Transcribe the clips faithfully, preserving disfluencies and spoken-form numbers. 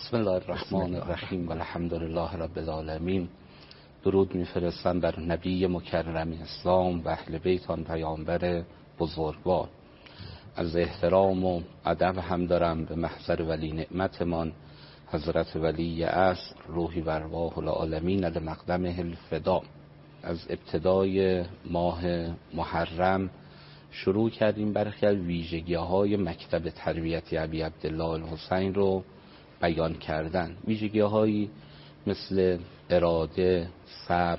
بسم الله الرحمن الرحیم و الحمد لله رب العالمین. درود میفرستم بر نبی مکرم اسلام و اهل بیت آن پیامبر بزرگوار. از احترام و ادب هم دارم به محضر ولی نعمتمان حضرت ولی عصر روحی و ارواح العالمین لمقدمه الفدا. از ابتدای ماه محرم شروع کردیم برخی از ویژگی‌های مکتب تربیتی ابی عبدالله الحسین رو بیان کردن. ویژگی‌هایی مثل اراده، صبر،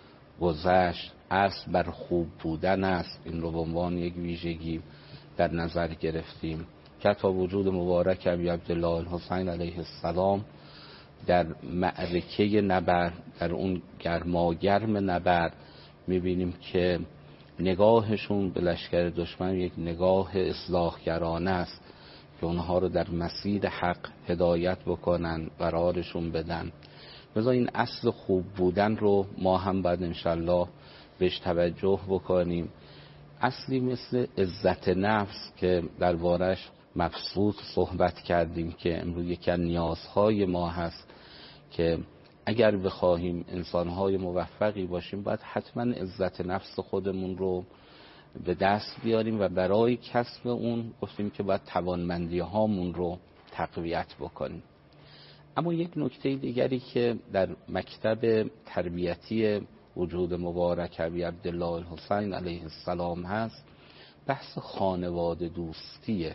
گذشت، اصل بر خوب بودن است. این رو به عنوان یک ویژگی در نظر گرفتیم که تا وجود مبارک ابی عبدالله الحسین علیه السلام در معرکه نبرد، در اون گرماگرم نبرد، می‌بینیم که نگاهشون به لشکر دشمن یک نگاه اصلاحگرانه است که اونها رو در مسیر حق هدایت بکنن، قرارشون بدن. لذا این اصل خوب بودن رو ما هم باید انشالله بهش توجه بکنیم. اصلی مثل عزت نفس که دربارش مبسوط صحبت کردیم که امروز یکی از نیازهای ما هست که اگر بخواهیم انسانهای موفقی باشیم باید حتما عزت نفس خودمون رو به دست بیاریم و برای کسب اون گفتیم که باید توانمندی هامون رو تقویت بکنیم. اما یک نکته دیگری که در مکتب تربیتی وجود مبارک ابی عبدالله الحسین علیه السلام هست بحث خانواده دوستیه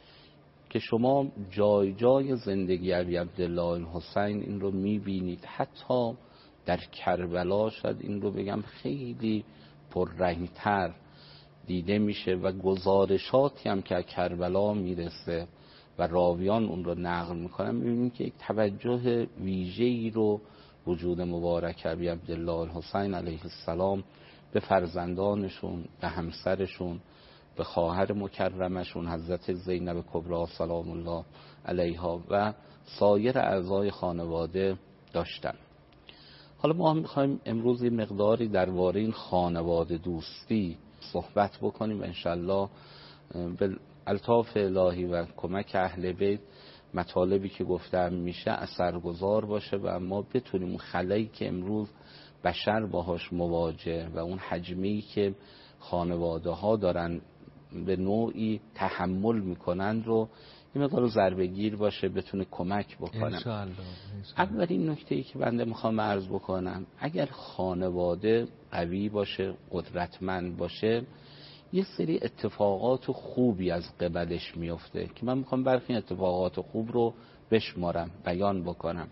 که شما جای جای زندگی ابی عبدالله الحسین این رو میبینید. حتی در کربلا شاید این رو بگم خیلی پررنگتر دیده میشه و گزارشاتی هم که کربلا میرسه و راویان اون رو نقل میکنن میبینیم که یک توجه ویژه‌ای رو وجود مبارک ابی عبدالله الحسین علیه السلام به فرزندانشون، به همسرشون، به خواهر مکرمشون حضرت زینب کبری سلام الله علیها و سایر اعضای خانواده داشتن. حالا ما هم میخوایم امروز این مقداری درباره این خانواده دوستی صحبت بکنیم و انشالله به الطاف الهی و کمک اهل بیت مطالبی که گفتم میشه اثرگذار باشه و ما بتونیم اون خلایی که امروز بشر باهاش مواجه و اون حجمی که خانواده ها دارن به نوعی تحمل میکنن رو این مقدار ضربه گیر باشه، بتونه کمک بکنه انشاءالله. اولین نکته‌ای که بنده میخوام عرض بکنم، اگر خانواده قوی باشه، قدرتمند باشه، یه سری اتفاقات خوبی از قبلش میفته که من میخوام برخی اتفاقات خوب رو بشمارم، بیان بکنم.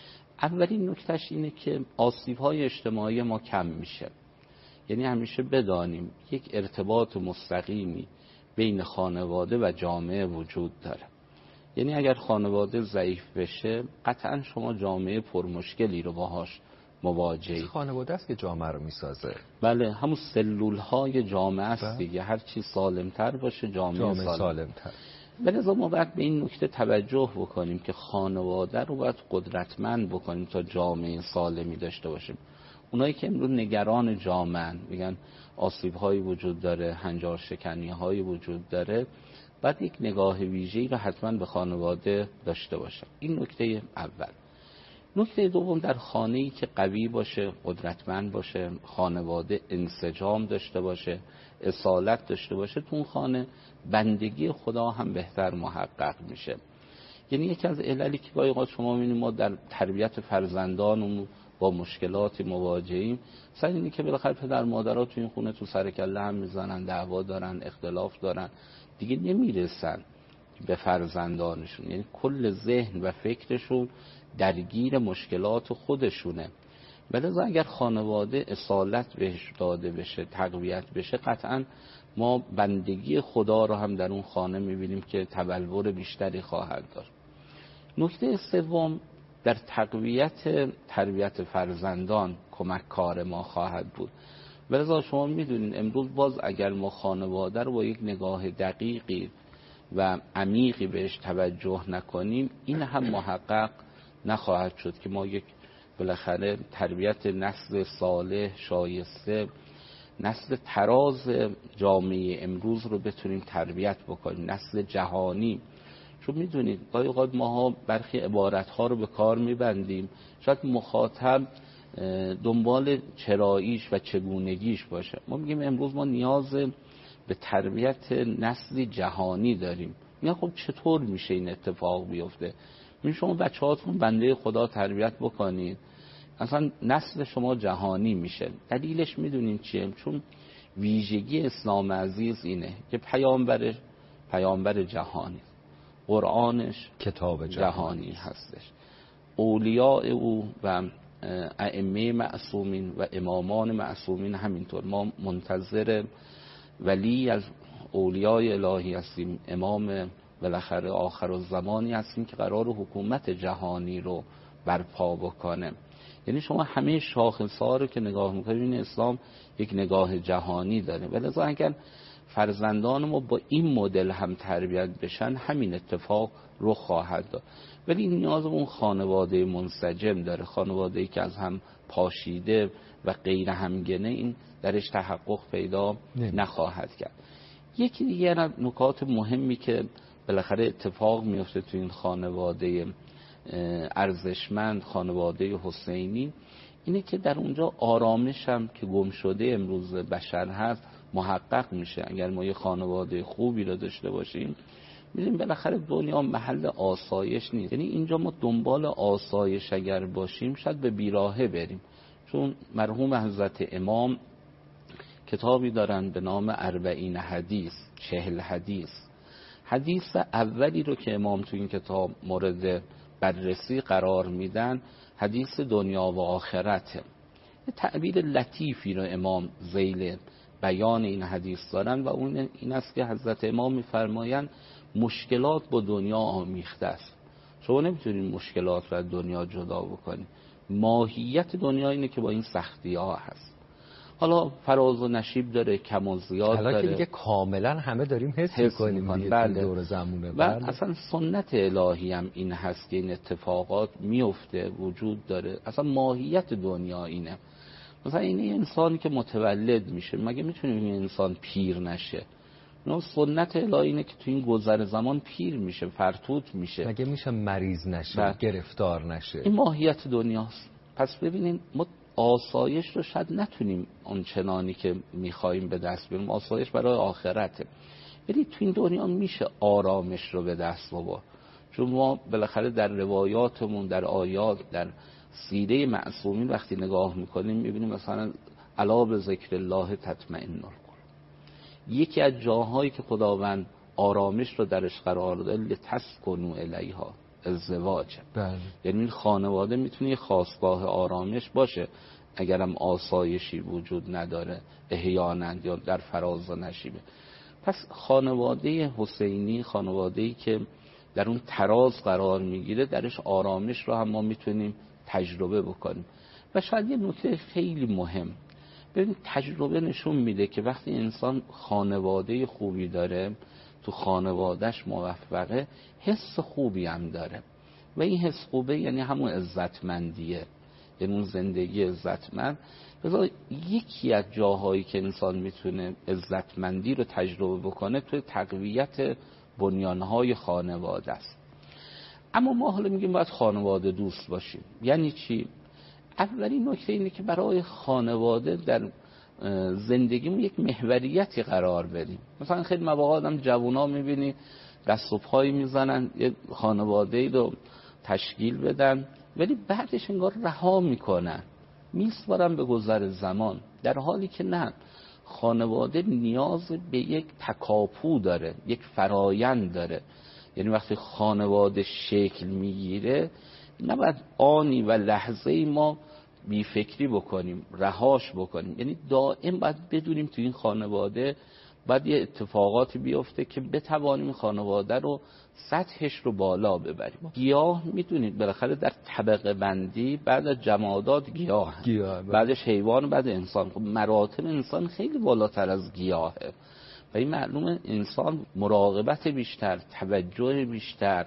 اولین نکتهش اینه که آسیب‌های اجتماعی ما کم میشه. یعنی همیشه بدانیم یک ارتباط مستقیمی بین خانواده و جامعه وجود داره. یعنی اگر خانواده ضعیف بشه قطعا شما جامعه پرمشکلی رو باهاش مواجهید. خانواده است که جامعه رو میسازه. بله، همون سلول‌های جامعه است دیگه. هر چی سالم‌تر باشه جامعه, جامعه سالم. سالم‌تر. بلذا ما باید به این نکته توجه بکنیم که خانواده رو باید قدرتمند بکنیم تا جامعه سالمی داشته باشیم. اونایی که امروز نگران جامعه میگن آسیب‌هایی وجود داره، هنجار شکنی‌هایی وجود داره، باید یک نگاه ویژه‌ای رو حتما به خانواده داشته باشه. این نکته اول. نکته دوم، در خانه‌ای که قوی باشه، قدرتمند باشه، خانواده انسجام داشته باشه، اصالت داشته باشه، تو اون خانه بندگی خدا هم بهتر محقق میشه. یعنی یکی از عللی که گاهی اوقات شما می‌بینید ما در تربیت فرزندانمون با مشکلاتی مواجهیم، سر اینه که بالاخره پدر مادرها تو این خونه تو سر کله هم میزنن، دعوا دارن، اختلاف دارن، دیگه نمیرسن به فرزندانشون. یعنی کل ذهن و فکرشون درگیر مشکلات خودشونه. ولذا اگر خانواده اصالت بهش داده بشه، تقویت بشه، قطعا ما بندگی خدا رو هم در اون خانه میبینیم که تبلور بیشتری خواهد داشت. نکته سوم، در تقویت تربیت فرزندان کمک کار ما خواهد بود. ولذا شما میدونین امروز باز اگر ما خانواده رو با یک نگاه دقیقی و عمیقی بهش توجه نکنیم، این هم محقق نخواهد شد که ما یک بالاخره تربیت نسل صالح، شایسته، نسل تراز جامعه امروز رو بتونیم تربیت بکنیم، نسل جهانی. چون میدونید گاهی اوقات ماها برخی عبارت‌ها رو به کار میبندیم، شاید مخاطب دنبال چراییش و چگونگیش باشه. ما میگیم امروز ما نیاز به تربیت نسلی جهانی داریم. میگن خب چطور میشه این اتفاق بیفته؟ میگن شما بچه‌هاتون بنده خدا تربیت بکنید، اصلا نسل شما جهانی میشه. دلیلش میدونین چیه؟ چون ویژگی اسلام عزیز اینه که پیامبرش پیامبر جهانی، قرآنش کتاب جهانی, جهانی هستش، اولیاء او و ائمه معصومین و امامان معصومین همینطور. ما منتظر ولی از اولیاء الهی هستیم، امام بالاخره آخر الزمانی هستیم که قرار حکومت جهانی رو برپا بکنه. یعنی شما همه شاخص‌ها رو که نگاه می‌کنید این اسلام یک نگاه جهانی داره. ولذا اگر فرزندان ما با این مدل هم تربیت بشن همین اتفاق رخ خواهد داد. ولی این نیاز به اون خانواده منسجم داره، خانواده‌ای که از هم پاشیده و غیر همگنه این درش تحقق پیدا نخواهد کرد. یکی دیگر از نکات مهمی که بالاخره اتفاق میفته تو این خانواده ارزشمند، خانواده حسینی، اینه که در اونجا آرامش هم که گم شده امروز بشر هست محقق میشه. اگر ما یه خانواده خوبی رو داشته باشیم می‌بینیم بالاخره دنیا محل آسایش نیست. یعنی اینجا ما دنبال آسایش اگر باشیم شاید به بیراهه بریم. چون مرحوم حضرت امام کتابی دارن به نام اربعین حدیث، چهل حدیث. حدیث اولی رو که امام تو این کتاب مورد بررسی قرار میدن حدیث دنیا و آخرته. یه تعبیر لطیفی رو امام ذیل بیان این حدیث دارن و اون این است که حضرت امام میفرمایند مشکلات با دنیا آمیخته است. شما نمیتونید مشکلات رو از دنیا جدا بکنید. ماهیت دنیا اینه که با این سختی ها هست. حالا فراز و نشیب داره، کم و زیاد داره. حالا که دیگه کاملا همه داریم حس, حس میکنیم دیگه بله. دور زمونه. و بله. اصلا سنت الهی هم این هست که این اتفاقات میفته، وجود داره. اصلا ماهیت دنیا اینه. مثلا این انسانی که متولد میشه مگه میتونه این انسان پیر نشه؟ نه، سنت الهی اینه که تو این گذر زمان پیر میشه، فرتوت میشه. مگه میشه مریض نشه، بله. گرفتار نشه. این ماهیت دنیاست. پس ببینین ما آسایش رو شاید نتونیم اون چنانی که میخواییم به دست بیاریم. آسایش برای آخرته، ولی تو این دنیا میشه آرامش رو به دست آورد. چون ما بالاخره در روایاتمون، در آیات، در سیره معصومین وقتی نگاه میکنیم میبینیم مثلا الا به ذکر الله تطمئن القلوب. یکی از جاهایی که خداوند آرامش رو درش قرار داده لتسکنوا الیها، ازدواج. بله. یعنی این خانواده میتونه یه خاصگاه آرامش باشه اگرم آسایشی وجود نداره احیانا یا در فراز و نشیبه. پس خانواده حسینی خانواده‌ای که در اون تراز قرار میگیره درش آرامش رو هم ما میتونیم تجربه بکنیم. و شاید یه نکته خیلی مهم، ببین تجربه نشون میده که وقتی انسان خانواده خوبی داره، تو خانوادهش موفقه، حس خوبی هم داره و این حس خوبه یعنی همون عزتمندیه، یعنی اون زندگی عزتمند. بذار یکی از جاهایی که انسان میتونه عزتمندی رو تجربه بکنه توی تقویت بنیانهای خانواده است. اما ما حالا میگیم باید خانواده دوست باشیم. یعنی چی؟ اولین نکته اینه که برای خانواده در زندگیمون یک محوریتی قرار بدیم. مثلا خیلی مواقع آدم جوونا میبینی دست و پایی میزنن یه خانواده‌ای رو تشکیل بدن ولی بعدش انگار رها میکنن، میسپارن به گذر زمان، در حالی که نه، خانواده نیاز به یک تکاپو داره، یک فرایند داره. یعنی وقتی خانواده شکل میگیره نباید آنی و لحظه ای ما بی فکری بکنیم، رهاش بکنیم. یعنی دائم باید بدونیم تو این خانواده باید یه اتفاقاتی بیفته که بتوانیم خانواده رو سطحش رو بالا ببریم. گیاه میدونید بالاخره در طبقه بندی بعد از جمادات گیاه, گیاه بعدش حیوان، بعد انسان. خب مراتب انسان خیلی بالاتر از گیاهه و این معلومه انسان مراقبت بیشتر، توجه بیشتر،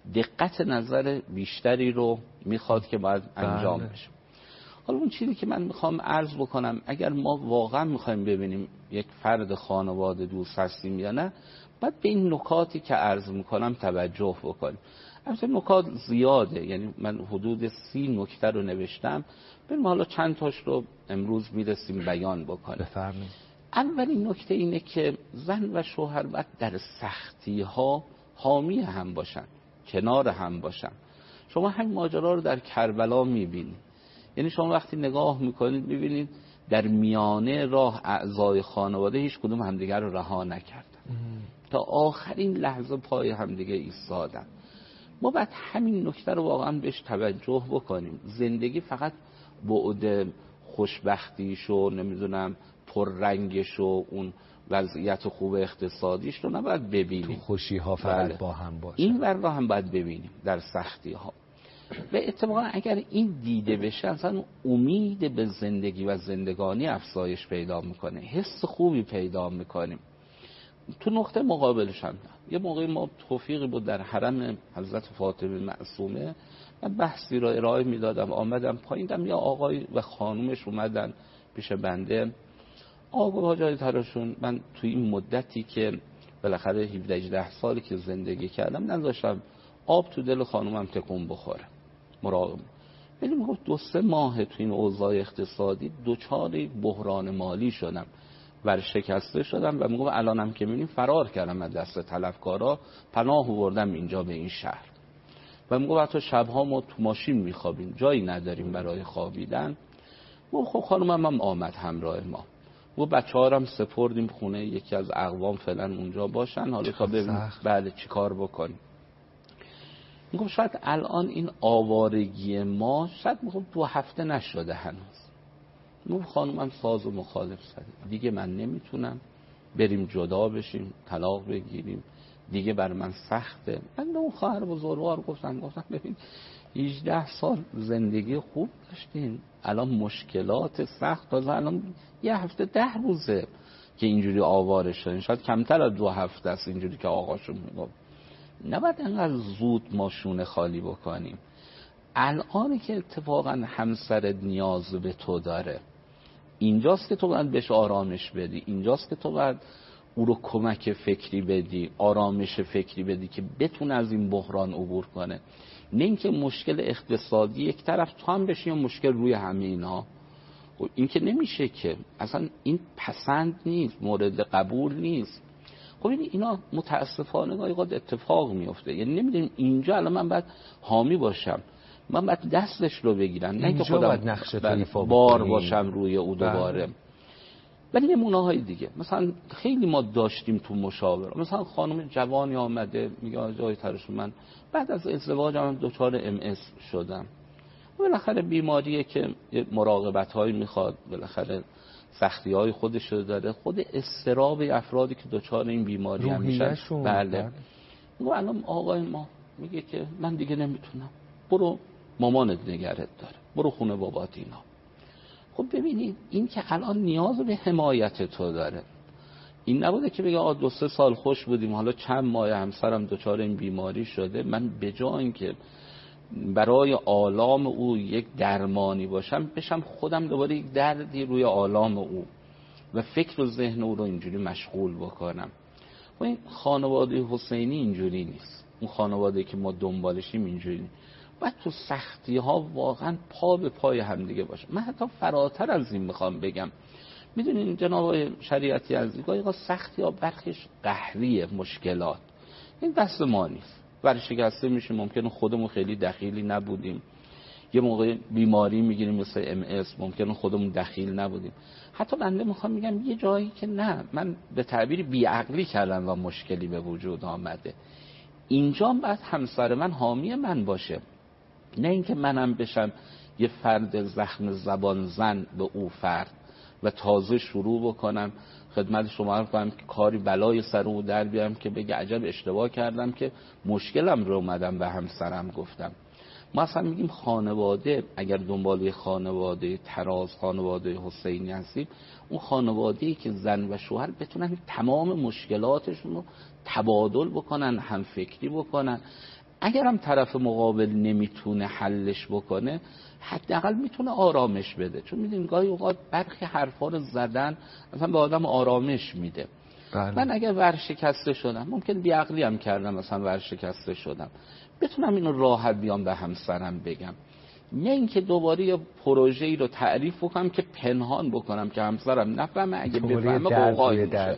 دقت نظر بیشتری رو میخواد که باید انجام بشه. حالا اون چیزی که من میخوام عرض بکنم، اگر ما واقعا میخوایم ببینیم یک فرد خانواده دوست هستیم یا نه، باید به این نکاتی که عرض میکنم توجه بکنیم. البته نکات زیاده، یعنی من حدود سی نکته رو نوشتم، بریم حالا چند تاش رو امروز میرسیم بیان بکنیم. بفرمایید. اولین نکته اینه که زن و شوهر باید در سختی ها حامی هم باشن، کنار هم باشن. شما همین ماجرا رو در کربلا میبینید. یعنی شما وقتی نگاه میکنید میبینید در میانه راه اعضای خانواده هیچ کدوم همدیگر رو رها نکردن، تا آخرین لحظه پای همدیگه ایستادن. ما باید همین نکته رو واقعا بهش توجه بکنیم. زندگی فقط بعد خوشبختیش و نمیدونم پررنگش و اون وضعیت خوب اقتصادیش رو نباید ببینیم. تو خوشی ها فقط بله. با هم باشه. این ور رو هم باید ببینیم در سختی ها. و اتفاقا اگر این دیده بشه اصلا امید به زندگی و زندگانی افزایش پیدا میکنه، حس خوبی پیدا میکنیم. تو نقطه مقابلش هم یه موقعی ما توفیقی بود در حرم حضرت فاطمه معصومه، من بحثی را ارائه میدادم، آمدم پایین، یا آقای و خانومش اومدن پیش بنده. آقا حاجی تراشون، من توی این مدتی که بالاخره هفده هجده سالی که زندگی کردم نذاشتم آب تو دل خانومم تکون بخوره، مراقب. ولی میگفت دو سه ماه تو این اوضاع اقتصادی دوچار بحران مالی شدم، ورشکسته شدم و میگفت الانم که میبینیم فرار کردم از دست طلبکارا، پناه آوردم اینجا به این شهر. و میگفت حتی شبها ما تو ماشین میخوابیم، جایی نداریم برای خوابیدن. میگفت خب خانومم هم آمد همراه ما و بچه‌ها هم سپردیم خونه یکی از اقوام فعلا اونجا باشن، حالا تا ببینیم بعد چی کار بکنیم. میگم شاید الان این آوارگی ما شاید میگم دو هفته نشده هنوز. میگم خانومم ساز و مخالف زده، دیگه من نمیتونم، بریم جدا بشیم، طلاق بگیریم، دیگه بر من سخته. من به اون خواهر بزرگوار گفتم گفتم ببین هجده سال زندگی خوب داشتین، الان مشکلات سخت، تازه الان یه هفته ده روزه که اینجوری آواره شدین، شاید کمتر از دو هفته است اینجوری که آقاشون میگفت. نباید انقدر زود ما شونه خالی بکنیم. الانی که اتفاقا همسرت نیاز به تو داره، اینجاست که تو باید بهش آرامش بدی، اینجاست که تو باید او رو کمک فکری بدی، آرامش فکری بدی که بتونه از این بحران عبور کنه. نه اینکه مشکل اقتصادی یک طرف تو هم بشی یا مشکل روی همه اینا. خب این که نمیشه، که اصلا این پسند نیست، مورد قبول نیست. خب این اینا متاسفانه گاهی اوقات اتفاق میفته. یعنی نمیدونیم اینجا الان من باید حامی باشم، من باید دستش رو بگیرم، نه اینکه خودم بار باشم روی او دوباره. ولی نمونه های دیگه مثلا خیلی ما داشتیم تو مشاوره، مثلا خانم جوانی آمده میگه جای ترشون من بعد از ازدواجم دچار ام اس شدم. بالاخره بیماریه که مراقبت هایی میخواد، بالاخره سختی های خودش رو داره، خود اضطراب افرادی که دچار این بیماری هم میشن. بله. و الان آقای ما میگه که من دیگه نمیتونم، برو مامانت نگرت داره، برو خونه بابات اینا. خب ببینید این که الان نیاز به حمایت تو داره. این نبوده که بگه آ دو سه سال خوش بودیم، حالا چند ماه همسرم دچار این بیماری شده، من به جای اینکه برای آلام او یک درمانی باشم، بشم خودم دوباره یک دردی روی آلام او و فکر و ذهن او رو اینجوری مشغول بکنم. و این خانواده حسینی اینجوری نیست، اون خانواده که ما دنبالشیم اینجوری نیست. باید تو سختی ها واقعا پا به پای همدیگه باشه. من حتی فراتر از این میخوام بگم، میدونین جناب شریعتی عزیز، گاهی سختی ها برخیش قهریه، مشکلات این دست ما نیست. ورشکسته میشه، ممکنه خودمون خیلی دخیلی نبودیم، یه موقع بیماری میگیریم مثل ام اس، ممکنه خودمون دخیل نبودیم. حتی بنده میخوام میگم یه جایی که نه، من به تعبیر بیعقلی کردم و مشکلی به وجود آمده، اینجا باید همسر من حامی من باشه، نه اینکه منم بشم یه فرد زخم زبان زن به او فرد و تازه شروع بکنم خدمت شما عرض کنم که کاری بلای سر او در بیارم که بگه عجب اشتباه کردم که مشکلم رو اومدم به همسرم گفتم. ما اصلا میگیم خانواده، اگر دنبال خانواده تراز، خانواده حسینی هستیم، اون خانواده‌ای که زن و شوهر بتونن تمام مشکلاتشون رو تبادل بکنن، هم فکری بکنن. اگر هم طرف مقابل نمیتونه حلش بکنه، حداقل میتونه آرامش بده. چون میدونید گاهی اوقات برخی حرفا رو زدن مثلا به آدم آرامش میده. بله. من اگر ورشکسته شدم، ممکن بیعقلی هم کردم مثلا ورشکسته شدم، بتونم اینو راحت بیام به همسرم بگم، نه اینکه دوباره یه پروژه‌ای رو تعریف بکنم که پنهان بکنم که همسرم نفهمه، اگه بفهمه قوقای میشه.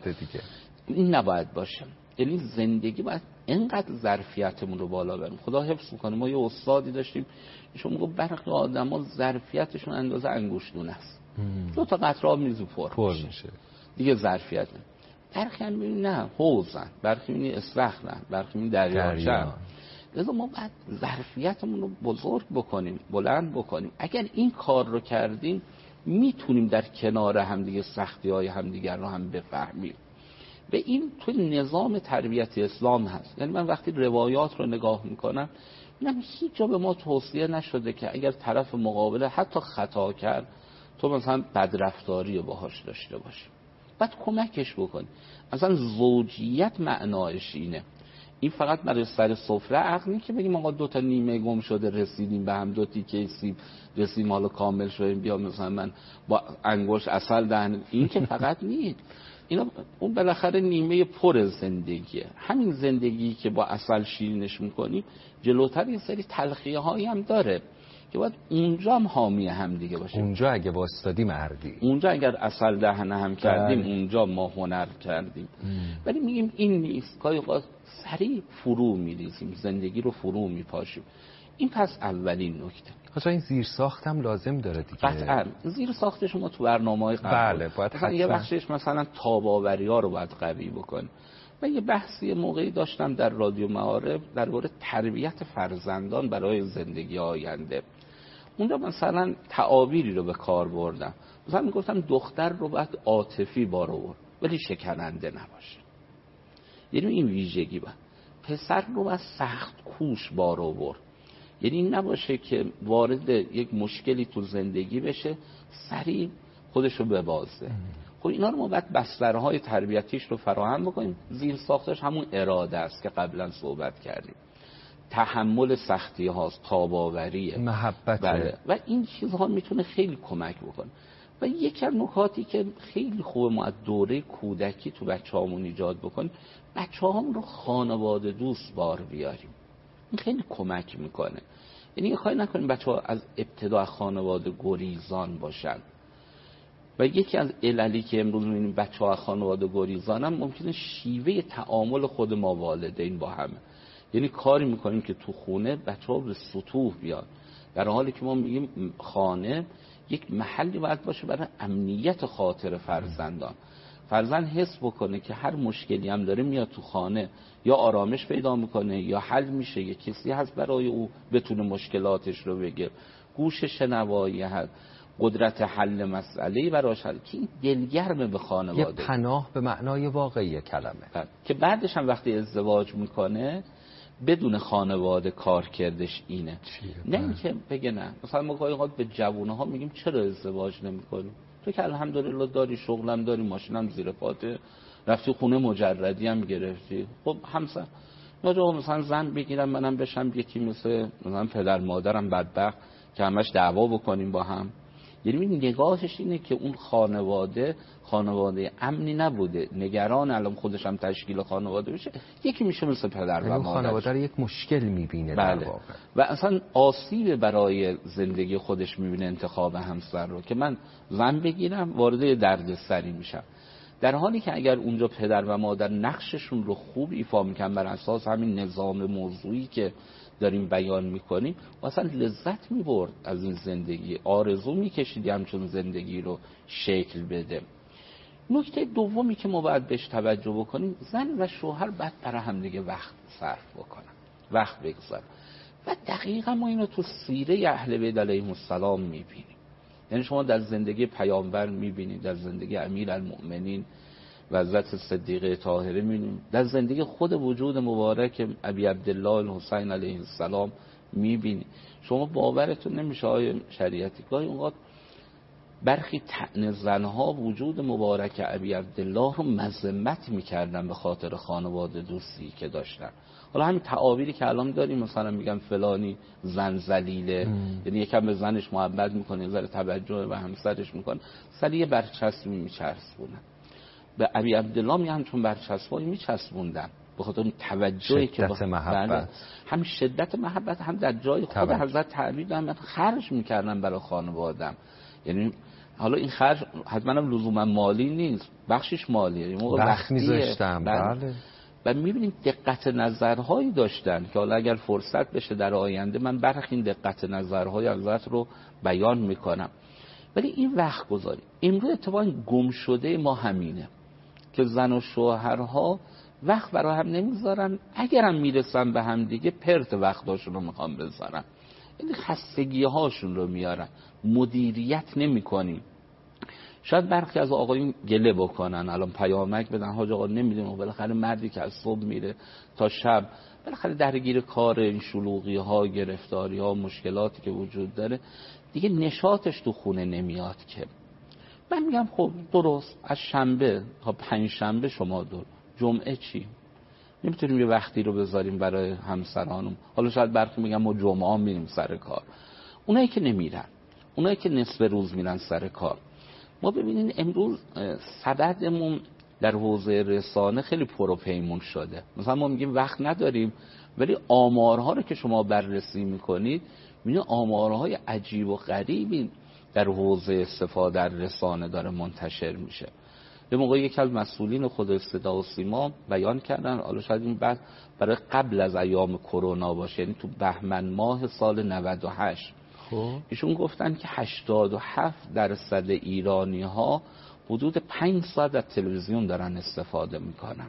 این نباید باشه. یعنی زندگی باید اینقدر ظرفیتمون رو بالا بریم. خدا حفظ کنه. ما یه استادی داشتیم ایشون میگه برخی آدما ظرفیتشون اندازه انگشتونه است. دو تا قطره آب میزو پر میشه. دیگه ظرفیت نه. برخی هم میبینی نه حوضن، برخی میبینی استخرن، برخی میبینی دریاچه. لذا ما باید ظرفیتمون رو بزرگ بکنیم، بلند بکنیم. اگر این کار رو کردیم میتونیم در کنار همدیگه سختی‌های همدیگر رو هم بفهمیم. به این تو نظام تربیت اسلام هست. یعنی من وقتی روایات رو نگاه میکنم میبینم هیچ جا به ما توصیه نشده که اگر طرف مقابل حتی خطا کرد تو مثلا بدرفتاری باهاش داشته باشی، باید کمکش بکنی. اصلا زوجیت معنایش اینه. این فقط برای سر سفره عقل نیست که بگیم آقا دو تا نیمه گم شده رسیدیم به هم، دو تیکه سیب رسیدیم حالا کامل شدیم بیا مثلا من با انگشت عسل دهن. این که فقط نیست، اینا اون بالاخره نیمه پر زندگیه. همین زندگی که با عسل شیرینش میکنیم جلوتر یه سری تلخیه هایی هم داره که باید اونجا هم حامی هم دیگه باشیم. اونجا اگه واسطادی مردی، اونجا اگر عسل دهنه هم کردیم اونجا ما هنر کردیم. ولی میگیم این نیست، گاهی سریع فرو میریزیم، زندگی رو فرو میپاشیم. این پس اولین نکته. اصلا این زیر ساخت هم لازم داره دیگه. قطعا زیر ساختش ما تو برنامه‌های قبل بله باید مثلا یه بخشش مثلا تاب‌آوری‌ها رو باید قوی بکنیم. من یه بحثی موقعی داشتم در رادیو معارف درباره تربیت فرزندان برای زندگی آینده. اونجا مثلا تعابیری رو به کار بردم. مثلا میگفتم دختر رو باید عاطفی بار آورد ولی شکننده نباشه. یعنی این ویژگی با پسر رو باید سخت کوش بار آورد. یعنی این نباشه که وارد یک مشکلی تو زندگی بشه سریع خودش رو ببازه. خب اینا رو ما باید بسترهای تربیتیش رو فراهم بکنیم. زیر ساختش همون اراده است که قبلا صحبت کردیم، تحمل سختی هاست، تاباوریه، محبت. بله. و این چیزها میتونه خیلی کمک بکنه. و یکی از نکاتی که خیلی خوبه ما از دوره کودکی تو بچه هامون ایجاد بکنیم، بچه هامون رو خانواده دوست بار بیاریم. این خیلی کمک میکنه. یعنی یه کاری نکنیم بچه ها از ابتدا خانواده گریزان باشن. و یکی از عللی که امروز میبینیم بچه ها خانواده گریزان هم ممکنه شیوه تعامل خود ما والدین با همه. یعنی کاری میکنیم که تو خونه بچه ها به سطوح بیان، در حالی که ما میگیم خانه یک محلی باید باشه برای امنیت خاطر فرزندان. فرزند حس بکنه که هر مشکلی هم داره میاد تو خانه یا آرامش پیدا میکنه یا حل میشه، یا کسی هست برای او بتونه مشکلاتش رو بگه، گوش شنوایی هست، قدرت حل مسئله براش هست که این دلگرمه به خانواده. یه پناه به معنای واقعی کلمه. بله. که بعدش هم وقتی ازدواج میکنه بدون خانواده کار کردش اینه. نه اینکه بگه نه. مثلا ما گاهی اوقات به جوانها میگیم چرا ازدواج نمیکنی؟ تو که الحمدلله داری، شغلم داری، ماشینم زیر پاته، رفتی خونه مجردی هم گرفتی. خب همسر یا مثلا زن بگیرم منم بشم یکی مثل مثلا پدر مادرم بدبخت که همش دعوا بکنیم با هم. یعنی نگاهش اینه که اون خانواده خانواده امنی نبوده، نگران الان خودش هم تشکیل خانواده بشه، یکی میشه مثل پدر و مادر. خانواده رو یک مشکل میبینه بله. در واقع. و اصلا آسیب برای زندگی خودش میبینه انتخاب همسر رو که من زن بگیرم وارد دردسری میشم، در حالی که اگر اونجا پدر و مادر نقششون رو خوب ایفا میکنن بر اساس همین نظام موضوعی که داریم بیان میکنیم، اصلا لذت میبرد از این زندگی، آرزو میکشیدی همچون زندگی رو شکل بده. نکته دومی که ما باید بهش توجه بکنیم، زن و شوهر باید برای هم دیگه وقت صرف بکنن، وقت بگذارن. و دقیقا ما اینو تو سیره اهل بیت علیهم السلام میبینیم. یعنی شما در زندگی پیامبر میبینید، در زندگی امیرالمؤمنین و حضرت صدیقه طاهره میبینیم، در زندگی خود وجود مبارک ابی عبدالله الحسین علیه السلام میبینید. شما باورتون نمیشه آیه شریعتی گاهی اونقدر برخی طعن زنها وجود مبارک ابی عبدالله رو مذمت میکردن به خاطر خانواده دوستی که داشتن. حالا همین تعابیری که الان داریم، مثلا میگن فلانی زن ذلیله، یعنی یکم به زنش محبت میکنه، یه ذره توجه به همسرش میکنه، سریع برچسبی میچرسونه. به ابی عبدالله میگن چون برچسبایی میچسبوندن به خاطر اون توجهی که شدت محبت، هم شدت محبت هم در جای خود توجه. حضرت علی هم خرج میکردن برای خانواده‌ام. یعنی حالا این خرج حتما هم لزوما مالی نیست، بخشش مالیه، این موقع وقت میذاشتم. بله. و میبینیم دقت نظرهایی داشتن که حالا اگر فرصت بشه در آینده من برخی این دقت نظرهای حضرت رو بیان میکنم. ولی این وقت گذاری امروز اتفاقا گم شده ما همینه که زن و شوهرها وقت برای هم نمیذارن، اگرم میرسن به هم دیگه پرت وقتاشون رو میخوان بذارن، یعنی خستگی هاشون رو میارن، مدیریت نمی کنیم. شاید برخی از آقایون گله بکنن، الان پیامک بدن حاج آقا نمیدونم بالاخره مردی که از صبح میره تا شب بالاخره درگیر کار، این شلوغی ها، گرفتاری ها، مشکلاتی که وجود داره دیگه نشاطش تو خونه نمیاد که. من میگم خب درست از شنبه تا پنج شنبه شما دور، جمعه چی؟ نمیتونیم یه وقتی رو بذاریم برای همسرانم؟ حالا شاید برخی میگم ما جمعه ها میریم سر کار. اونایی که نمیرن، اونایی که نصف روز میرن سر کار، ما ببینین امروز سبدمون در حوزه رسانه خیلی پروپیمون شده. مثلا ما میگیم وقت نداریم، ولی آمارها رو که شما بررسی میکنید میبینید آمارهای عجیب و غریبی در حوزه استفاده در رسانه داره منتشر میشه. به موقع یکی از مسئولین خود صدا و سیما بیان کردن، حالا شاید این بعد برای قبل از ایام کرونا باشه، یعنی تو بهمن ماه سال نود و هشت، ایشون گفتن که هشتاد و هفت درصد ایرانی ها حدود پنج ساعت از تلویزیون دارن استفاده میکنن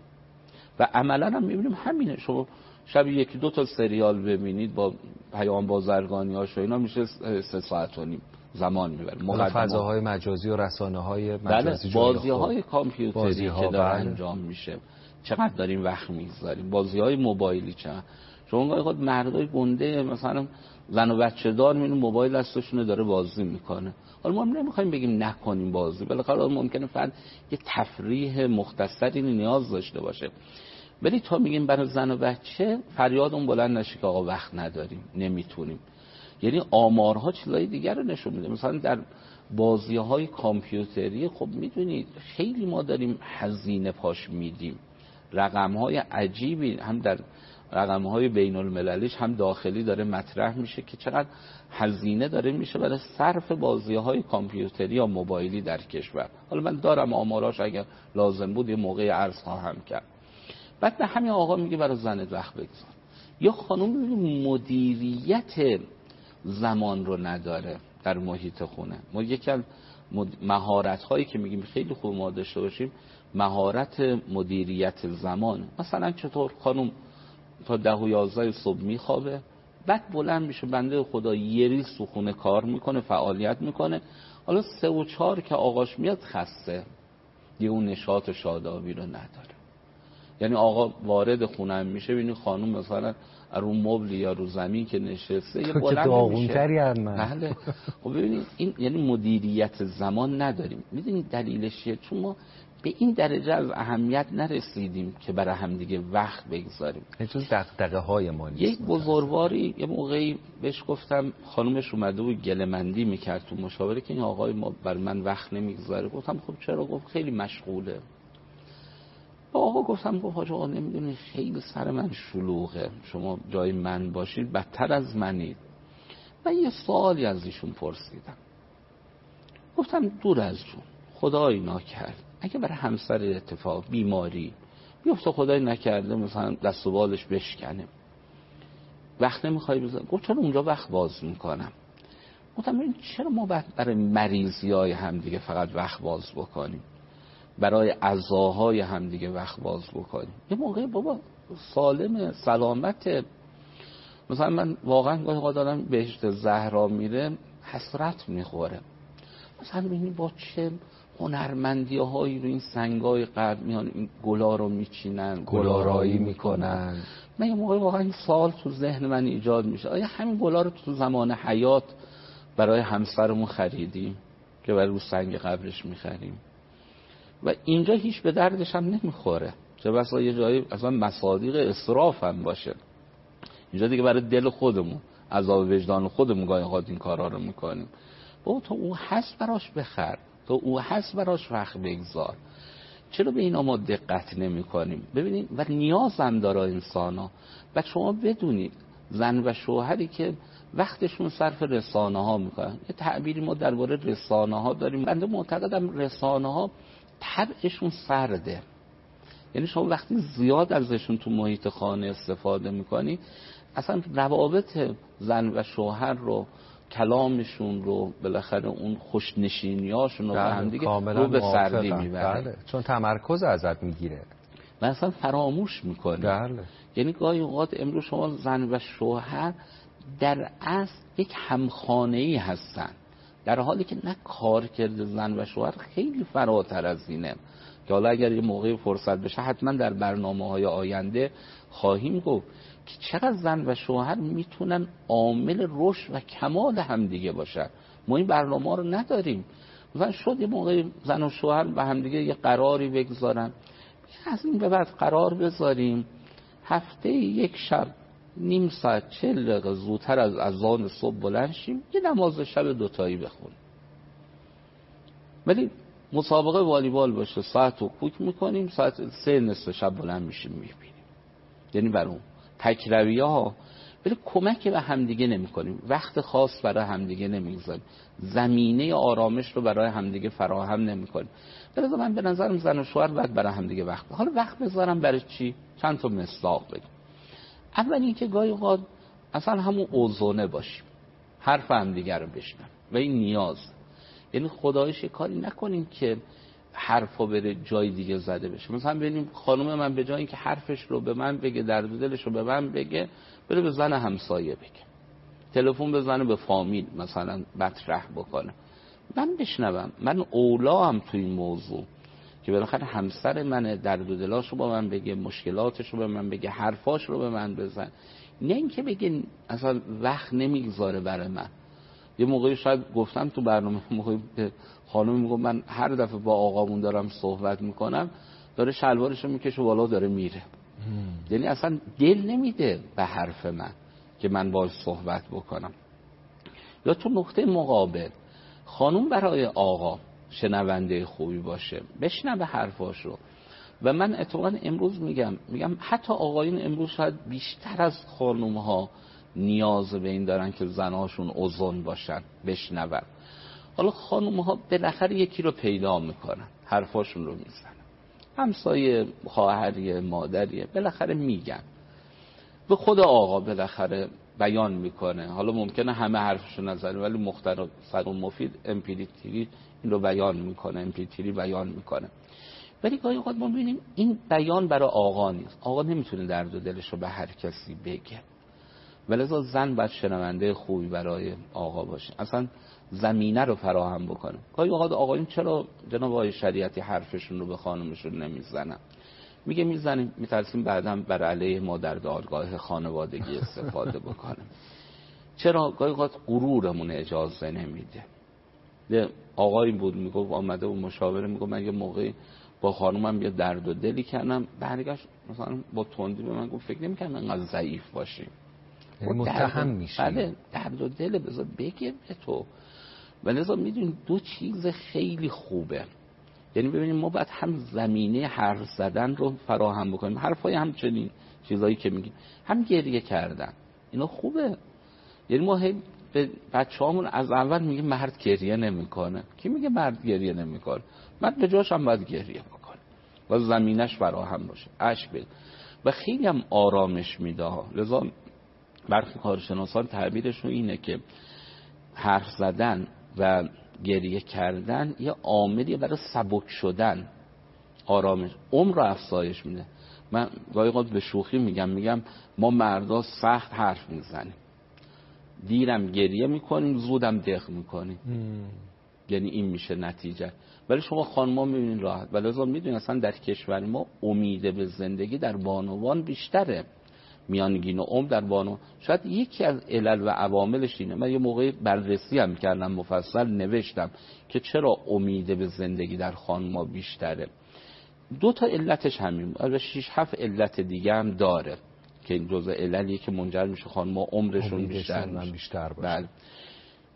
و عملا هم میبینیم همینه. شما شب یکی دو تا سریال ببینید با پیام بازرگانی هاش و اینا میشه سه ساعت و نیم زمان میبره. فضاهای مجازی و رسانه های مجازی، بازی های کامپیوتری که داره انجام میشه، چقدر داریم وقت میگذاریم. بازی های موبایلی چقدر، شما خود مردای گنده مثلا زن و بچه دار میبینیم موبایل دستشونه داره بازی میکنه. حالا ما نمیخوایم بگیم نکنیم بازی، بالاخره ممکنه فرد یه تفریح مختصری نیاز داشته باشه، ولی تا میگیم برای زن و بچه فریاد اون بلند نشه که آقا وقت نداریم نمیتونیم. یعنی آمارها چیزای دیگر رو نشون میده. مثلا در بازی‌های کامپیوتری خب میدونید خیلی ما داریم هزینه پاش میدیم، رقم‌های عجیبی هم در رقم‌های بین المللیش هم داخلی داره مطرح میشه که چقدر هزینه داره میشه برای صرف بازی‌های کامپیوتری یا موبایلی در کشور. حالا من دارم آماراش، اگر لازم بود یه موقع عرض خواهم کرد. بعد به همین آقا میگه برای زنت وقت بگذار، یا خانم میگه مدیریت زمان رو نداره در محیط خونه. ما یکی از مهارت هایی که میگیم خیلی خوب ما داشته باشیم مهارت مدیریت زمان. مثلا چطور خانم تا ده و یازده صبح میخوابه، بعد بلند میشه بنده خدا یه ریز تو خونه کار میکنه، فعالیت میکنه، حالا سه و چهار که آقاش میاد خسته، یه اون نشاط و شادابی رو نداره. یعنی آقا وارد خونه میشه ببینید خانم مثلا رو مبل یا رو زمین که نشسته یه بلند میشه. بله. خب ببینید این یعنی مدیریت زمان نداریم. میدونید دلیلش چیه؟ چون ما به این درجه از اهمیت نرسیدیم که برای هم دیگه وقت بگذاریم. چون دغدغه های ما نیست. یک بزرگواری یه موقعی بهش گفتم، خانومش اومده و گله‌مندی میکرد تو مشاوره که این آقای ما بر من وقت نمیگذاره. گفتم خب چرا؟ گفت خیلی مشغوله. آقا گفتم گفت حاج آقا نمیدونی خیلی سر من شلوغه، شما جای من باشید بدتر از منید. من یه سوالی از ایشون پرسیدم، گفتم دور از جون خدای نکرد اگه برای همسر اتفاق بیماری بیفته، خدای نکرده مثلا دست و بالش بشکنه، وقت نمیخوای بذاری؟ گفت چون اونجا وقت باز میکنم. گفتم چرا ما برای مریضی های هم دیگه فقط وقت باز بکنیم، برای عزاهای هم دیگه وقت باز بکنیم؟ یه موقع بابا سالم سلامت. مثلا من واقعا گاهی اوقات دارم بهشت زهرا میره حسرت میخوره، مثلا ببینید با چه هنرمندی هایی رو این سنگای قبل میان این گلا رو میچینن، گلارایی میکنن. من یه موقع واقعا این سوال تو ذهن من ایجاد میشه، آیا همین گلا رو تو زمان حیات برای همسرمون خریدیم که برای رو سنگ قبرش میخریم؟ و اینجا هیچ به دردش هم نمیخوره، چه بسا یه جایی اصلا مصادیق اسراف هم باشه. اینجا دیگه برای دل خودمون، عذاب وجدان خودمون گاهی اوقات این کارا رو میکنیم. بابا تو او هست براش بخر، تو او هست براش وقت بگذار. چرا به اینا ما دقت نمی کنیم؟ ببینید و نیاز هم داره انسان ها. و شما بدونید زن و شوهری که وقتشون صرف رسانه ها میکنن، یه تعبیری ما درباره رسانه ها داریم، بنده معتقدم رسانه ها طبعشون سرده. یعنی شما وقتی زیاد ازشون تو محیط خانه استفاده میکنی، اصلا روابط زن و شوهر رو، کلامشون رو، بالاخره اون خوشنشینیاشون رو به هم دیگه رو به سردی میبره. بله. چون تمرکز ازت میگیره و اصلا فراموش میکنی. بله. یعنی گاهی اوقات امروز شما زن و شوهر در اصل یک همخانه‌ای هستن، در حالی که نه کار کرده زن و شوهر خیلی فراتر از اینه که حالا اگر یه موقع فرصت بشه حتما در برنامه‌های آینده خواهیم گفت که چقدر زن و شوهر میتونن عامل رشد و کمال همدیگه باشن. ما این برنامه رو نداریم. مثلا شد یه موقع زن و شوهر به همدیگه یه قراری بگذارن، از این به بعد قرار بذاریم هفته یک شب نیم ساعت چهل دقیقه زودتر از اذان صبح بلند شیم یه نماز شب دوتایی بخونیم. ولی مسابقه والیبال باشه ساعت رو کوک میکنیم، ساعت سه نصف شب بلند میشیم میبینیم. یعنی بر اون تکرویه ها، ولی کمک به همدیگه نمی کنیم، وقت خاص برای همدیگه نمیگذاریم، زمینه آرامش رو برای همدیگه فراهم نمی کنیم. ولی من به نظرم زن و شوهر باید برای همدیگه وقت بذارن. حالا وقت بذارم برای چی؟ چند تا مصداق بگم. اول اینکه گاهی اوقات اصلا همون اوزونه باشیم، حرف همدیگه رو بشنویم و این نیاز. یعنی خدایش کاری نکنیم که حرفا بره جای دیگه زده بشه. مثلا ببینیم خانم من به جای اینکه حرفش رو به من بگه، درد دلش رو به من بگه، بره به زن همسایه بگه، تلفن بزنه به فامیل مثلا مطرح بکنه، من بشنوم. من اولا هم تو این موضوع که بالاخره همسر منه، درد و دلاشو با من بگه، مشکلاتشو به من بگه، حرفاش رو به من بزن، نه اینکه بگه اصلا وقت نمیگذاره برای من. یه موقعی شاید گفتم تو برنامه، موقعی خانم میگه من هر دفعه با آقامون دارم صحبت میکنم داره شلوارشو میکشه بالا داره میره. یعنی اصلا دل نمیده به حرف من که من باهاش صحبت بکنم. یا تو نقطه مقابل خانم برای آقا شنونده خوبی باشه، بشنوه حرفاشو. و من اتفاقا امروز میگم میگم حتی آقایون امروز شاید بیشتر از خانومها نیاز به این دارن که زناشون اوزون باشن، بشنون. حالا خانومها بالاخره یکی رو پیدا میکنن، حرفاشون رو میزنن، همسایه، خواهریه، مادریه، بالاخره میگن. به خود آقا بالاخره بیان میکنه. حالا ممکنه همه حرفشو نزنه ولی مختصر و مفید امپلیتری این رو بیان میکنه، امپلیتری بیان میکنه. ولی گاهی اوقات ما میبینیم این بیان برای آقا نیست. آقا نمیتونه درد و دلش رو به هر کسی بگه. ولذا زن باید شنونده خوبی برای آقا باشه، اصلا زمینه رو فراهم بکنه. گاهی اوقات آقایون چرا جناب آقای شریعتی حرفشون رو به خانمشون نمیزنن؟ میگه میزنیم میترسیم بعداً بر علیه ما در دادگاه خانوادگی استفاده بکنه. چرا؟ گاهی اوقات غرورمون اجازه نمیده. یه آقایی بود میگفت آمده و مشاوره میگفت من یه موقعی با خانومم یه درد و دلی کردم، برگشت مثلا با تندی به من گفت فکر نمی‌کردم انقدر ضعیف باشی. متهم میشی. بله درد و دل بذار بگه به تو. ولذا میدونی دو چیز خیلی خوبه. یعنی ببینیم ما باید هم زمینه حرف زدن رو فراهم بکنیم، حرفای همچنین چیزایی که میگیم، هم گریه کردن، اینا خوبه. یعنی ما هی به بچه‌هامون از اول میگیم مرد گریه نمیکنه. کی میگه مرد گریه نمیکنه؟ مرد به جاش هم باید گریه بکنه و زمینش فراهم باشه، اشک بده و خیلی هم آرامش میده. لذا برخی کارشناسان تعبیرشون اینه که حرف زدن و گریه کردن یه عاملی برای سبک شدن، آرامش، عمر رو افزایش میده. من گاهی اوقات به شوخی میگم میگم ما مردا سخت حرف میزنیم، دیرم گریه میکنیم، زودم دق میکنیم. یعنی این میشه نتیجه. ولی شما خانم‌ها میبینین راحت. ولی لازم میدونین اصلا در کشور ما امید به زندگی در بانوان بیشتره، میانگین عمر در بانو. شاید یکی از علل و عواملش اینه. من یه موقعی بررسی هم کردم مفصل نوشتم که چرا امید به زندگی در خانم‌ها بیشتره. دو تا علتش همین، البته شش هفت علت دیگه هم داره که این جزء عللیه که منجر میشه خانم‌ها عمرشون بیشتر بیشتر باشه. بله.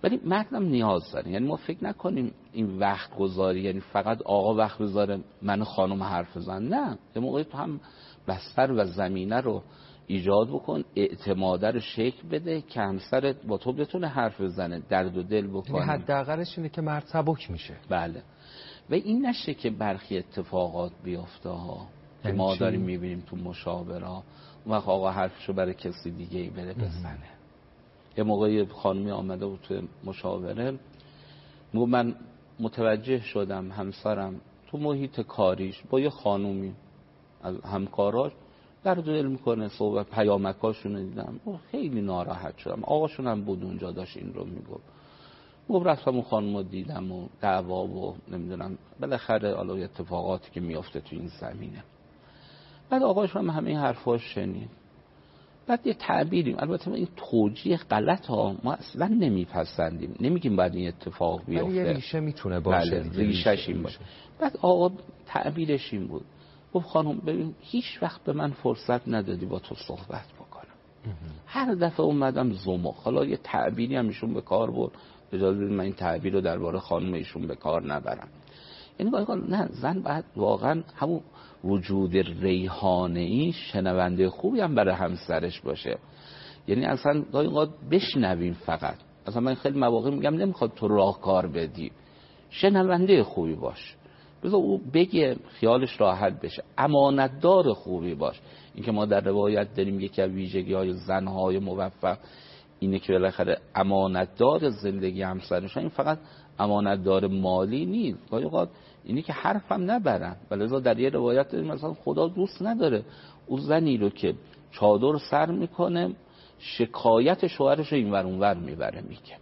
ولی مردم نیاز داره. یعنی ما فکر نکنیم این وقت گذاری یعنی فقط آقا وقت بذاره من خانم حرف بزن، نه، یه موقعی تو هم بستر و زمینه رو ایجاد بکن، اعتماده رو شکل بده که همسرت با تو بتونه حرف بزنه، درد و دل بکنه. حداقلش اینه که مرد سبک میشه. بله. و این نشه که برخی اتفاقات بیفته ها که ما داریم میبینیم تو مشاوره ها، اون وقت آقا حرفشو برای کسی دیگه ای بره بزنه. یه موقعی خانمی آمده بود تو مشاوره، میگه من متوجه شدم همسرم تو محیط کاریش با یه خانومی از همکاراش درد و دل میکنه، صحبت پیامکاشون دیدم خیلی ناراحت شدم. آقاشون هم بود اونجا داشت این رو میگفت. میگم رفتم اون خانم رو دیدم و دعوا و نمیدونم بالاخره حالا اتفاقاتی که میافته تو این زمینه. بعد آقاشون هم همه این حرفاش شنید. بعد یه تعبیریم، البته این توجیه غلط ها ما اصلا نمیپسندیم، نمیگیم باید این اتفاق بیفته، ولی یه ریشه میتونه باشه. بله، ریشهش این باشه. بعد آقا تعبیرش این بود، گفت خانم ببین هیچ وقت به من فرصت ندادی با تو صحبت بکنم. هر دفعه اومدم زمخ. حالا یه تعبیری هم ایشون به کار برد، اجازه بدید من این تعبیر رو درباره خانم ایشون به کار نبرم. یعنی باید نه، زن باید واقعا همون وجود ریحانه‌ای شنونده خوبی هم برای همسرش باشه. یعنی اصلا گاهی اوقات بشنویم فقط. اصلا من خیلی مواقع میگم نمیخواد تو راهکار بدی، شنونده خوبی باش، بذار او بگه خیالش راحت بشه، امانتدار خوبی باش. این که ما در روایت داریم یکی از ویژگی‌های زن‌های موفق اینه که بالاخره امانتدار زندگی همسرشون. این فقط امانتدار مالی نیست، گاهی اوقات اینی که حرفم نبرن. ولذا در یه روایت داریم مثلا خدا دوست نداره او زنی رو که چادر سر میکنه شکایت شوهرش رو اینور اونور میبره میگه.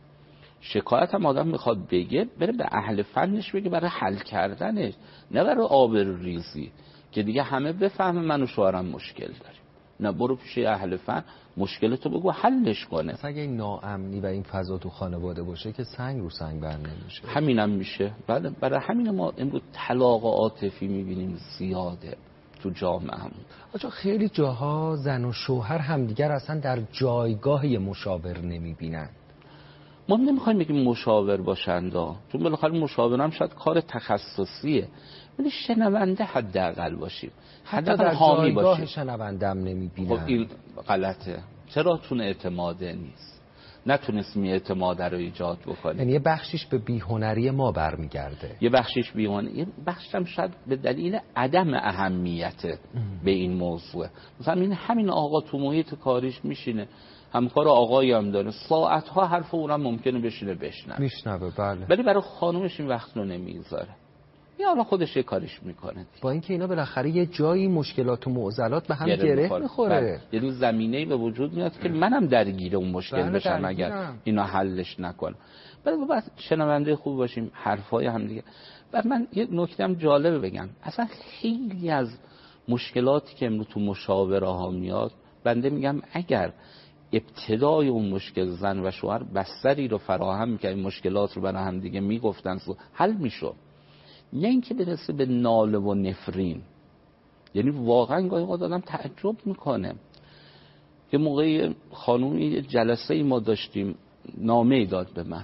شکایت هم آدم میخواد بگه بره به اهل فنش بگه برای حل کردنش، نه برای آبروریزی که دیگه همه بفهمه من و شوهرم مشکل داریم. نه، برو پیش اهل فن مشکلتو بگو حلش کنه. مثلا اگه این ناامنی و این فضا تو خانواده باشه که سنگ رو سنگ بر نمیشه. همینم میشه. بله، برای همین ما امروز طلاق عاطفی میبینیم زیاده تو جامعه. آجا خیلی جاها زن و شوهر همدیگر اصلا در جایگاه مشاور نمیبینن. ما نمیخوایم بگیم مشاور باشندا، چون بالاخره مشاور هم شاید کار تخصصیه، ولی شنونده حداقل باشیم، حداقل حامی باشیم. جایگاه شنوندم نمیبینن. خب این غلطه. چرا؟ چون اعتماده نیست، نتونستیم اعتماد رو ایجاد بکنیم. یعنی یه بخشش به بیهنری ما برمیگرده، یه بخشش بیهنری، یه بخشش هم شاید به دلیل عدم اهمیت به این موضوع. مثلا این همین آقا تو محیط کاریش میشینه، همکار آقایی هم داره، ساعتها حرف اونم ممکنه بشینه بشنوه میشنوه، بله، ولی برای خانومش این وقت رو نمیذاره. یا حالا خودش یه کارش میکنه، با اینکه اینا بالاخره یه جایی مشکلات و معضلات به هم گره میخوره. یعنی زمینه‌ای به وجود میاد که منم درگیر اون مشکل بشم اگر اینا حلش نکنم. بعد بعد شنونده خوب باشیم، حرفای هم دیگه. بعد من یه نکته‌ام جالبه بگم، اصلا خیلی از مشکلاتی که امروز تو مشاوره ها میاد، بنده میگم اگر ابتدای اون مشکل زن و شوهر بستری رو فراهم می‌کردن، مشکلات رو برای هم دیگه میگفتن حل میشد، نه اینکه برسه به ناله و نفرین. یعنی واقعا گاهی اوقات آدم تعجب میکنه. یه موقعی خانومی جلسه ای ما داشتیم، نامه ای داد به من،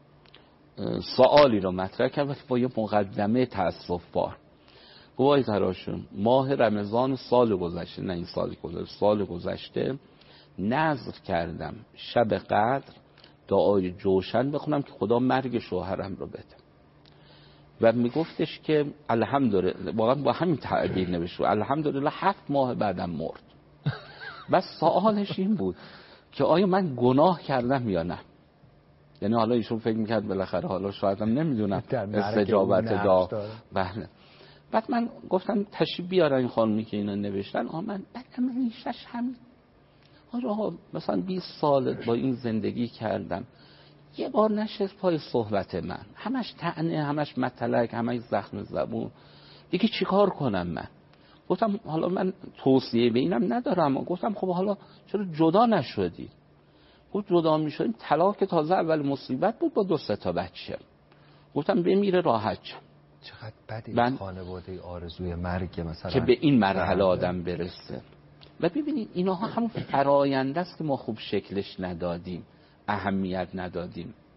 سوالی رو مطرح کرد با یه مقدمه تأسف بار. گواهی تراشون ماه رمضان سال گذشته، نه این سال گذشته، سال گذشته نذر کردم شب قدر دعای جوشن بخونم که خدا مرگ شوهرم رو بده. و میگفتش که الحمدلله، واقعا با همین تعبیر نوشت، الحمدلله هفت ماه بعدم مرد. بس سوالش این بود که آیا من گناه کردم یا نه. یعنی حالا ایشون فکر میکرد بالاخره حالا شاید هم نمیدونم استجابت دعا. بله. بعد من گفتم تشریف بیارن این خانمی که اینا نوشتن. آ من بعدم ریشش همین. آقا مثلا بیست سال با این زندگی کردم، یه بار نشست پای صحبت من، همش طعنه، همش متلک، همش زخم زبون، دیگه چیکار کنم من؟ گفتم حالا من توصیه به اینم ندارم. گفتم خب حالا چرا جدا نشدی؟ گفت جدا میشدیم طلاق که تازه اول مصیبت بود با دو سه تا بچه. گفتم بمیره راحت شم. چقدر بده این خانواده آرزوی مرگ مثلا که به این مرحله آدم برسه. و ببینید اینها همون فراینده است که ما خوب شکلش ندادیم، اهمیت ندادیم.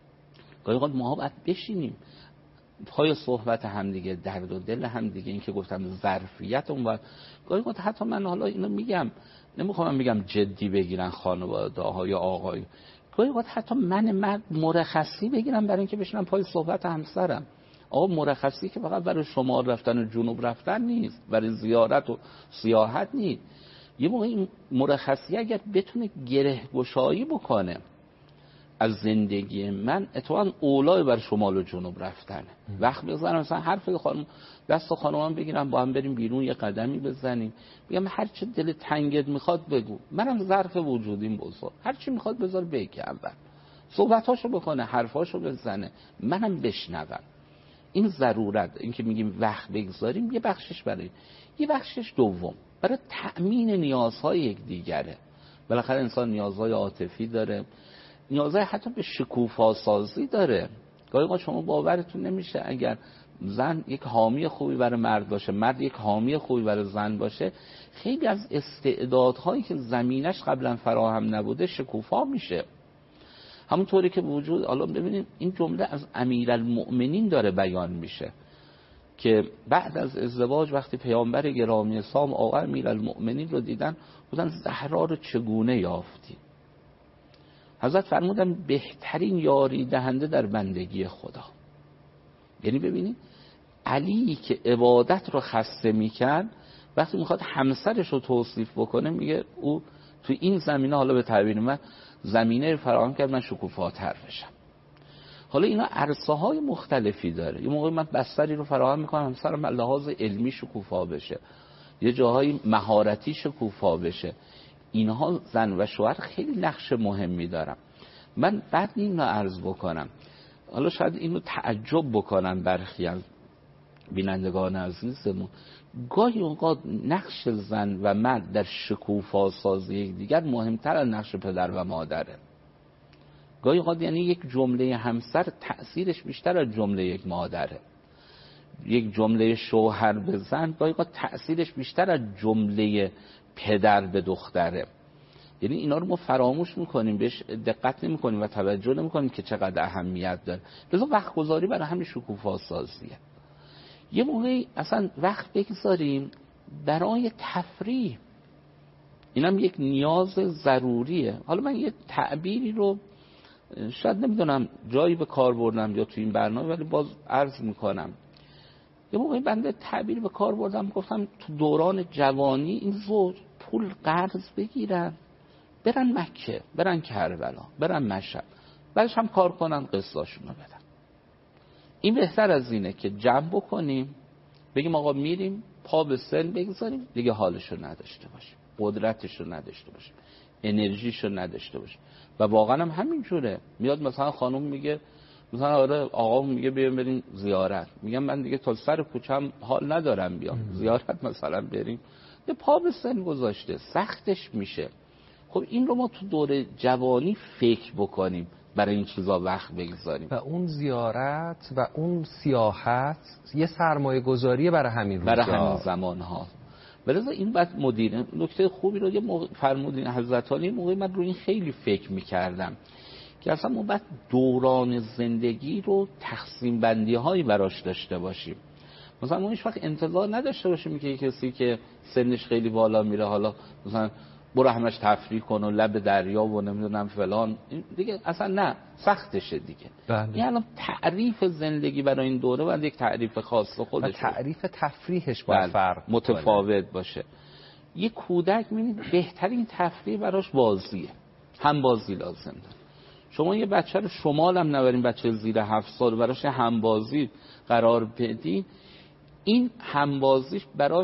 گاهی اوقات ما باید بشینیم پای صحبت همدیگه، درد و دل همدیگه، این که گفتم ظرفیت اون وقت. گاهی اوقات حتی من حالا اینو میگم، نمیخوام بگم جدی بگیرن خانواده ها یا آقای، گاهی اوقات حتی من مرد مرخصی بگیرم برای اینکه بشینم پای صحبت همسرم. آقا مرخصی که فقط برای شمال رفتن و جنوب رفتن نیست، برای زیارت و سیاحت نیست. یه موقع این مرخصی اگر بتونه گره گشایی بکنه از زندگی من، اتفاقا اولای برای شمال و جنوب رفتنه. وقت بزنم مثلا حرف خانم دست خانومم بگیرم با هم بریم بیرون یه قدمی بزنیم، بگم هر چه دل تنگت میخواد بگو، منم ظرف وجودیم بزرگ، هر چی میخواد بذار بگه، اول صحبتاشو بکنه، حرفاشو بزنه، منم بشنوم. این ضرورت، این که میگیم وقت بگذاریم، یه بخشش برای یه بخشش دوم برای تأمین نیازهای یک دیگره. بالاخره انسان نیازهای عاطفی داره، نیازهای حتی به شکوفا سازی داره. گاهی اوقات شما باورتون نمیشه اگر زن یک حامی خوبی برای مرد باشه، مرد یک حامی خوبی برای زن باشه، خیلی از استعدادهایی که زمینش قبلا فراهم نبوده شکوفا میشه. همونطوری که وجود، حالا ببینید این جمله از امیرالمؤمنین داره بیان میشه که بعد از ازدواج وقتی پیامبر گرامی اسلام آقا امیرالمؤمنین رو دیدن، گفتن زهرا رو چگونه یافتی؟ حضرت فرمودن بهترین یاری دهنده در بندگی خدا. یعنی ببینید علی که عبادت رو خسته میکرد، وقتی میخواد همسرش رو توصیف بکنه میگه او تو این زمینه، حالا به تعبیر من، زمینه فراهم کرد من شکوفاتر بشم. حالا اینا عرصه های مختلفی داره. یه موقعی من بستری رو فراهم میکنم همسرم لحاظ علمی شکوفا بشه، یه جاهای مهارتی شکوفا بشه. اینها زن و شوهر خیلی نقش مهمی دارن. من بعد اینو عرض بکنم، حالا شاید اینو تعجب بکنن برخی از بینندگان عزیزمون، گاهی اوقات نقش زن و مرد در شکوفا سازی دیگر مهمتر از نقش پدر و مادره. گاهی اوقات یعنی یک جمله همسر تأثیرش بیشتر از جمله یک مادره، یک جمله شوهر به زن گاهی اوقات تأثیرش بیشتر از جمله پدر به دختره. یعنی اینا رو ما فراموش میکنیم، بهش دقت نمیکنیم و توجه نمیکنیم که چقدر اهمیت داره. لذا وقت گذاری برای همین شکوفا سازیه. یه موقعی اصلا وقت بگذاریم برای تفریح، اینم یک نیاز ضروریه. حالا من یه تعبیری رو شاید نمیدونم جایی به کار بردم یا تو این برنامه، ولی باز عرض میکنم. یه موقعی بنده تعبیر به کار بردم، گفتم تو دوران جوانی این زوج پول قرض بگیرن برن مکه، برن کربلا، برن مشهد، بعدش هم کار کنن قسطاشون رو بدن. این بهتر از اینه که جمع بکنیم بگیم آقا میریم پا به سن بگذاریم، دیگه حالشو نداشته باشیم، قدرتشو نداشته باشیم، انرژیشو نداشته باشیم. و واقعا هم همین جوره. میاد مثلا خانم میگه مثلا آره آقا میگه بیایم بریم زیارت، میگم من دیگه تا سر کوچم حال ندارم بیام زیارت مثلا بریم، یه پا به سن گذاشته سختش میشه. خب این رو ما تو دوره جوانی فکر بکنیم، برای این چیزا وقت بگذاریم. و اون زیارت و اون سیاحت یه سرمایه گذاریه برای همین روزا، برای همین زمان ها. بلذا این بعد مدیر نکته خوبی رو یه موقع فرمودین حضرت علی، موقعی من رو این خیلی فکر میکردم که اصلا ما بعد دوران زندگی رو تقسیم بندی هایی براش داشته باشیم. مثلا ما هیچ وقت انتظار نداشته باشیم که کسی که سنش خیلی بالا میره حالا مثلا برو همش تفریح کن و لب دریا و نمیدونم فلان، دیگه اصلا نه، سختشه دیگه. بله. این الان تعریف زندگی برای این دوره باید یک تعریف خاص خودش، و تعریف تفریحش باید بله. فرق متفاوت کنه. باشه. یه کودک میبینید بهترین تفریح براش بازیه، هم بازی لازم داره. شما یه بچه رو شمال هم نبرین، بچه زیر هفت سال براش هم بازی قرار بدین، این همبازیش براش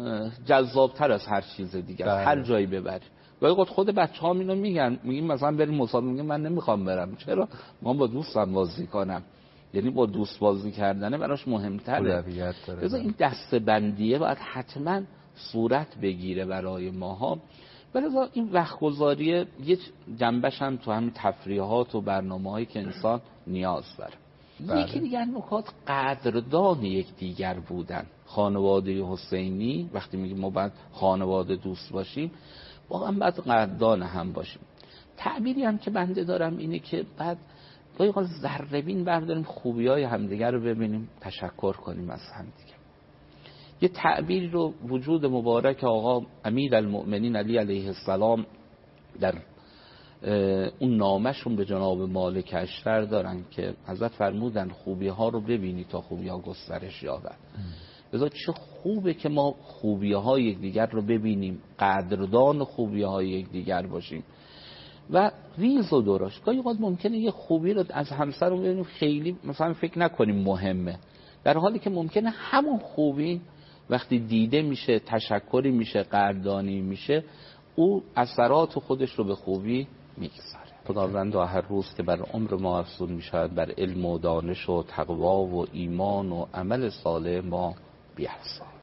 جذابتر از هر چیز دیگه، بله. هر جایی ببری. گاهی وقت خود بچه‌ها اینو میگن، میگیم مثلا بریم مسابقه، میگم من نمیخوام برم. چرا؟ ما با دوستم بازی کنم. یعنی با دوست بازی کردنه براش مهم‌تره. لذا این دسته‌بندیه باید حتما صورت بگیره برای ماها. لذا این وقت گذاریه یه جنبش هم تو همین تفریحات و برنامه‌هایی که انسان نیاز داره. بله. یکی دیگر نکات قدردان یک دیگر بودن. خانواده حسینی وقتی میگیم ما باید خانواده دوست باشیم، واقعا باید قدردان هم باشیم. تعبیری هم که بنده دارم اینه که بعد گاهی اوقات ذره بین برداریم خوبی های همدیگر رو ببینیم، تشکر کنیم از همدیگر. یه تعبیر رو وجود مبارک آقا امیرالمؤمنین علی علیه السلام در اون نامشون به جناب مالک اشتر دارن که حضرت فرمودن خوبی ها رو ببینی تا خوبی ها گسترش یابد. بذار چه خوبه که ما خوبی های یکدیگر رو ببینیم، قدردان خوبی های یکدیگر باشیم و ریز و درشت. گاهی اوقات ممکنه یه خوبی رو از همسر رو ببینیم خیلی مثلا فکر نکنیم مهمه، در حالی که ممکنه همون خوبی وقتی دیده میشه، تشکری میشه، قدردانی میشه، او اثرات خودش رو به خوبی میگذاره. خداوند هر روز که بر عمر ما افزون میشود بر علم و دانش و تقوا و ایمان و عمل صالح ما بیفزاید.